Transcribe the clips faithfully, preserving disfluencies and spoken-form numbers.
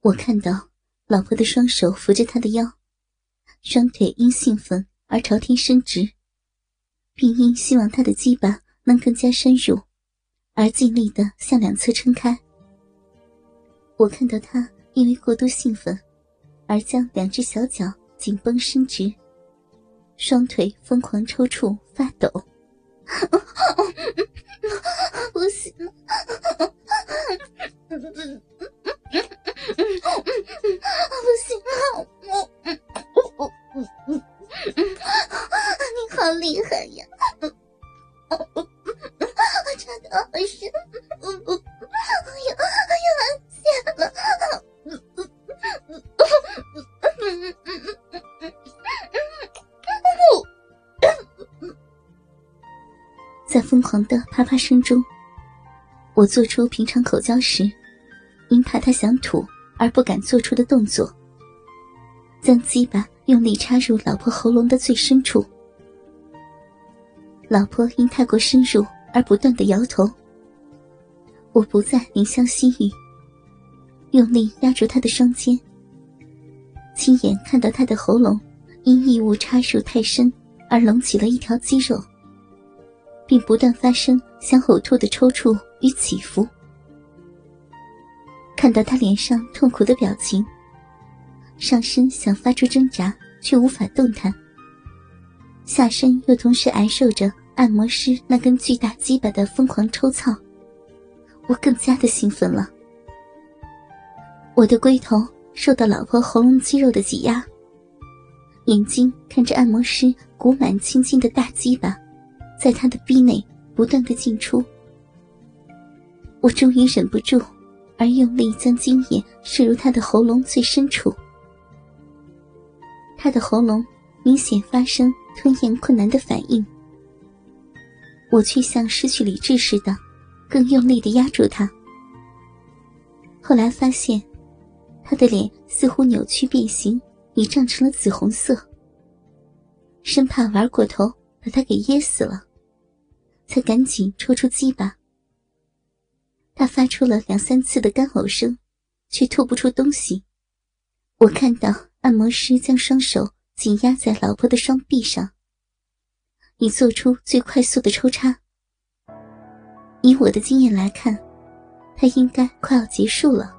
我看到老婆的双手扶着他的腰，双腿因兴奋而朝天伸直，并因希望他的鸡巴能更加深入，而尽力地向两侧撑开。我看到他因为过度兴奋而将两只小脚紧绷伸直，双腿疯狂抽搐发抖。不行了，不行了，你好厉害呀！真的好深，哎呀哎呀，谢了。在疯狂的啪啪声中，我做出平常口交时因怕他想吐而不敢做出的动作，将鸡巴用力插入老婆喉咙的最深处。老婆因太过深入而不断地摇头，我不再怜香惜玉，用力压住她的双肩，亲眼看到她的喉咙因异物插入太深而隆起了一条肌肉，并不断发生想呕吐的抽搐与起伏。看到他脸上痛苦的表情，上身想发出挣扎却无法动弹，下身又同时挨受着按摩师那根巨大鸡巴的疯狂抽操，我更加的兴奋了。我的龟头受到老婆喉咙肌肉的挤压，眼睛看着按摩师鼓满青筋的大鸡巴在他的逼内不断的进出，我终于忍不住而用力将精液射入他的喉咙最深处。他的喉咙明显发生吞咽困难的反应，我却像失去理智似的更用力地压住他。后来发现他的脸似乎扭曲变形，已胀成了紫红色，生怕玩过头把他给噎死了，才赶紧抽出鸡巴。他发出了两三次的干呕声，却吐不出东西。我看到按摩师将双手紧压在老婆的双臂上，以做出最快速的抽插。以我的经验来看，他应该快要结束了。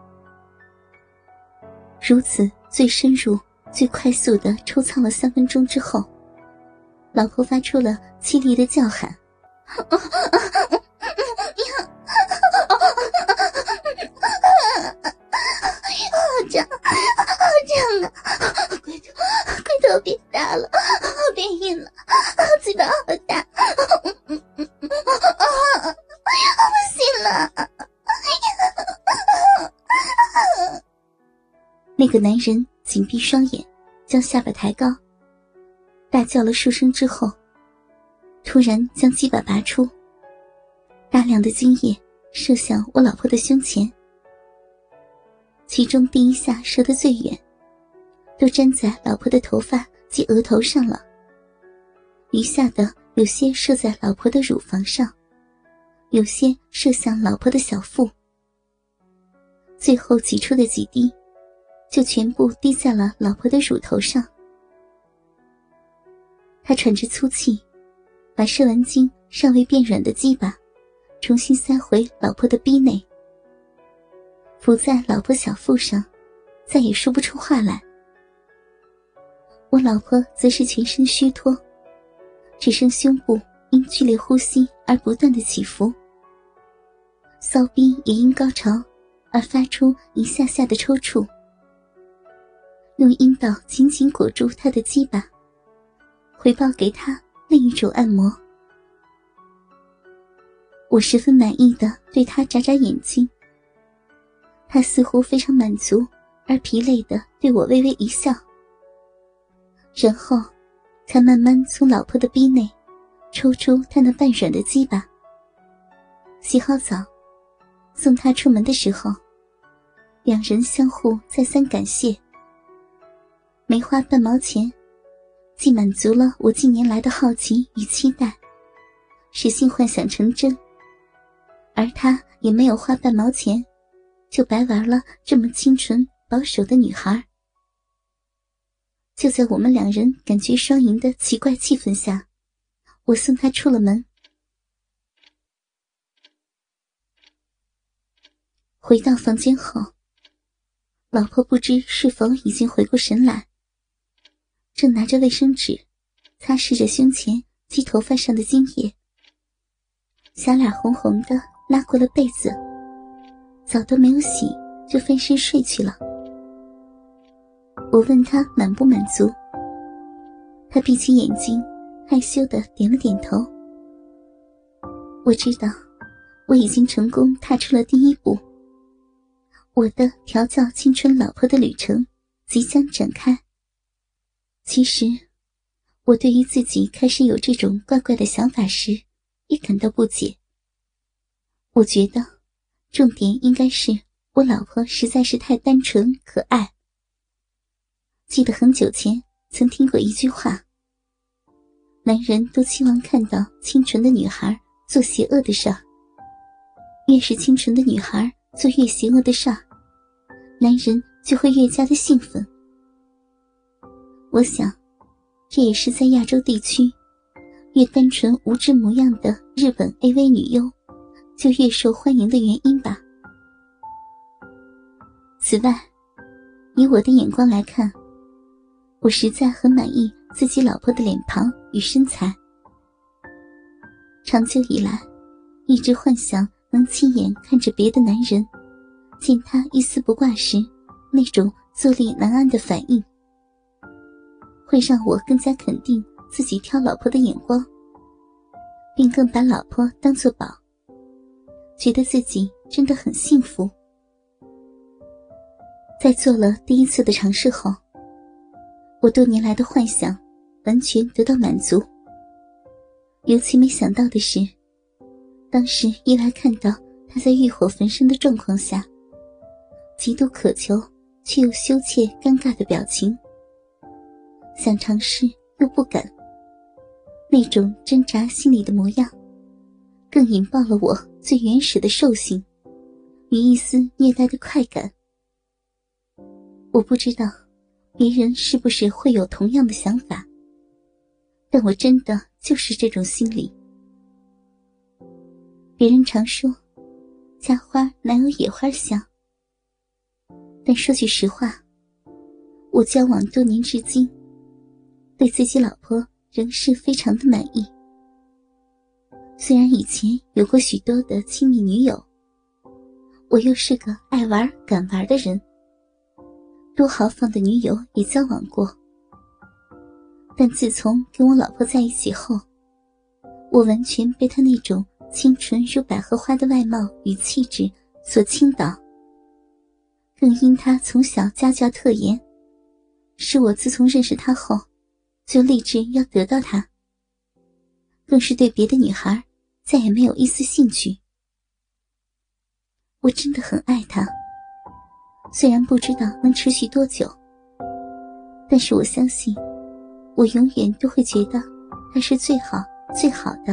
如此最深入最快速的抽操了三分钟之后，老婆发出了凄厉的叫喊。好胀，好胀啊！龟头，龟头变大了，变硬了，嘴巴好大，不行了！那个男人紧闭双眼，将下巴抬高，大叫了数声之后，突然将鸡巴拔出，大量的精液射向我老婆的胸前，其中第一下射得最远，都粘在老婆的头发及额头上了，余下的有些射在老婆的乳房上，有些射向老婆的小腹，最后挤出的几滴就全部滴在了老婆的乳头上。他喘着粗气，把射完精尚未变软的鸡巴重新塞回老婆的逼内，伏在老婆小腹上，再也说不出话来。我老婆则是全身虚脱，只剩胸部因剧烈呼吸而不断的起伏，骚逼也因高潮而发出一下下的抽搐，用阴道紧紧裹住她的鸡巴，回报给她另一种按摩。我十分满意地对她眨眨眼睛，她似乎非常满足而疲累地对我微微一笑，然后才慢慢从老婆的逼内抽出她那半软的鸡巴。洗好澡送她出门的时候，两人相互再三感谢，没花半毛钱，既满足了我近年来的好奇与期待，使性幻想成真，而他也没有花半毛钱就白玩了这么清纯保守的女孩。就在我们两人感觉双赢的奇怪气氛下，我送他出了门。回到房间后，老婆不知是否已经回过神来，正拿着卫生纸擦拭着胸前及头发上的精液，小脸红红的拉过了被子，澡都没有洗就翻身睡去了。我问他满不满足，他闭起眼睛，害羞地点了点头。我知道我已经成功踏出了第一步，我的调教青春老婆的旅程即将展开。其实我对于自己开始有这种怪怪的想法时也感到不解。我觉得重点应该是我老婆实在是太单纯可爱。记得很久前曾听过一句话，男人都期望看到清纯的女孩做邪恶的事儿，越是清纯的女孩做越邪恶的事儿，男人就会越加的兴奋。我想这也是在亚洲地区，越单纯无知模样的日本 A V 女优就越受欢迎的原因吧。此外，以我的眼光来看，我实在很满意自己老婆的脸庞与身材。长久以来，一直幻想能亲眼看着别的男人见他一丝不挂时那种坐立难安的反应，会让我更加肯定自己挑老婆的眼光，并更把老婆当作宝，觉得自己真的很幸福。在做了第一次的尝试后，我多年来的幻想完全得到满足。尤其没想到的是，当时一来看到他在欲火焚身的状况下，极度渴求却又羞怯尴尬的表情，想尝试又不敢，那种挣扎心里的模样，更引爆了我最原始的兽性与一丝虐待的快感。我不知道别人是不是会有同样的想法，但我真的就是这种心理。别人常说家花哪有野花香，但说句实话，我交往多年至今，对自己老婆仍是非常的满意。虽然以前有过许多的亲密女友，我又是个爱玩敢玩的人，多豪放的女友也交往过，但自从跟我老婆在一起后，我完全被她那种清纯如百合花的外貌与气质所倾倒，更因她从小家教特严，使我自从认识她后就立志要得到她，更是对别的女孩再也没有一丝兴趣。我真的很爱她，虽然不知道能持续多久，但是我相信我永远都会觉得她是最好最好的。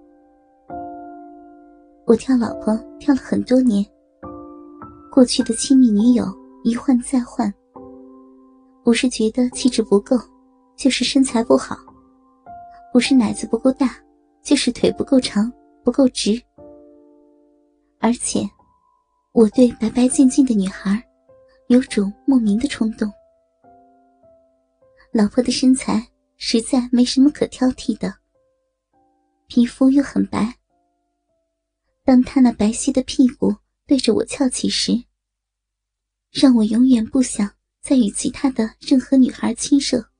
我挑老婆挑了很多年，过去的亲密女友一换再换，不是觉得气质不够，就是身材不好，不是奶子不够大，就是腿不够长不够直。而且我对白白净净的女孩有种莫名的冲动。老婆的身材实在没什么可挑剔的，皮肤又很白，当她那白皙的屁股对着我翘起时，让我永远不想再与其他的任何女孩亲热。